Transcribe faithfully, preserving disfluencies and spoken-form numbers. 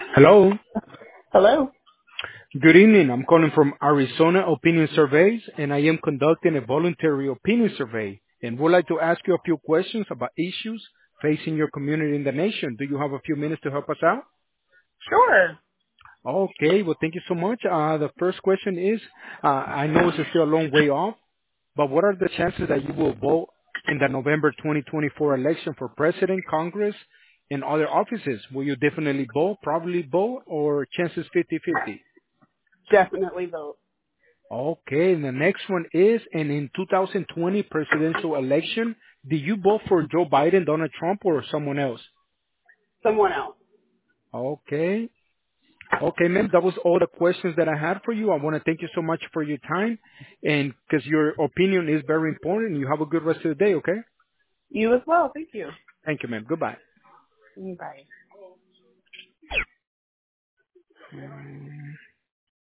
Hello. Hello. Good evening. I'm calling from Arizona Opinion Surveys, and I am conducting a voluntary opinion survey, and would like to ask you a few questions about issues facing your community in the nation. Do you have a few minutes to help us out? Sure. Okay. Well, thank you so much. Uh, the first question is, uh, I know it's still a long way off, but what are the chances that you will vote in the November twenty twenty-four election for president, Congress, and other offices? Will you definitely vote, probably vote, or chances fifty-fifty? Definitely vote. Okay, and the next one is, and in two thousand twenty presidential election, did you vote for Joe Biden, Donald Trump, or someone else? Someone else. Okay. Okay, ma'am, that was all the questions that I had for you. I want to thank you so much for your time, and because your opinion is very important. You have a good rest of the day, okay? You as well. Thank you. Thank you, ma'am. Goodbye. Bye.